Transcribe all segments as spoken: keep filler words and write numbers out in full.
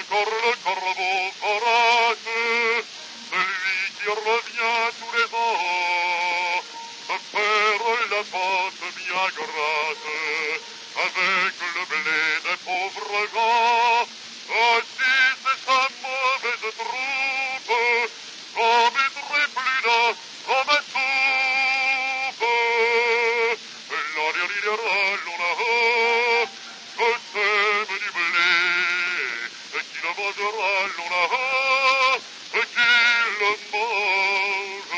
encore le corbeau forate, celui qui revient tous les ans, se faire la pâte bien grasse, avec le blé des pauvres gens. Aussi c'est sa mauvaise troupe, j'en mettrai plus d'un dans ma soupe. La lirira, l'on a, je sème du blé, qui le mangera, l'on a, qui le mangera.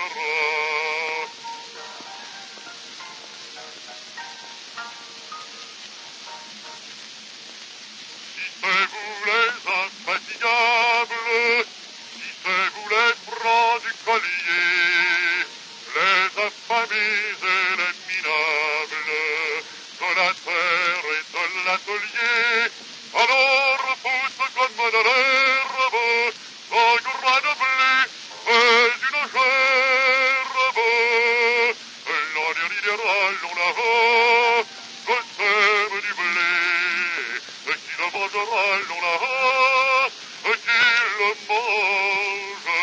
C'est vous les infatigables, si c'est vous les francs du collier, les affamés et les minables, de la terre et de l'atelier, alors pousse comme de l'herbe, un grain de blé et une gerbe. L'on ira, l'on l'a, je sème du blé, qui le mangera, l'on l'a, qui le mangera.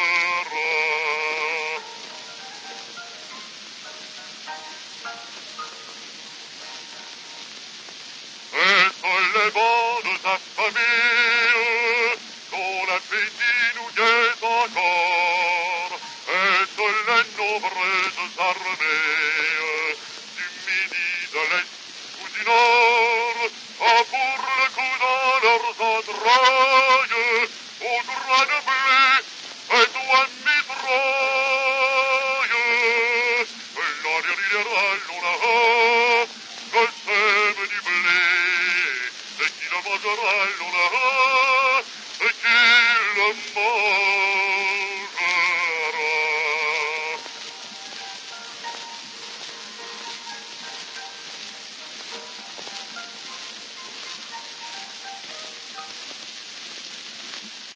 Est-ce les bandes affamées dont l'appétit nous guette encore? Est-ce les nombreuses armées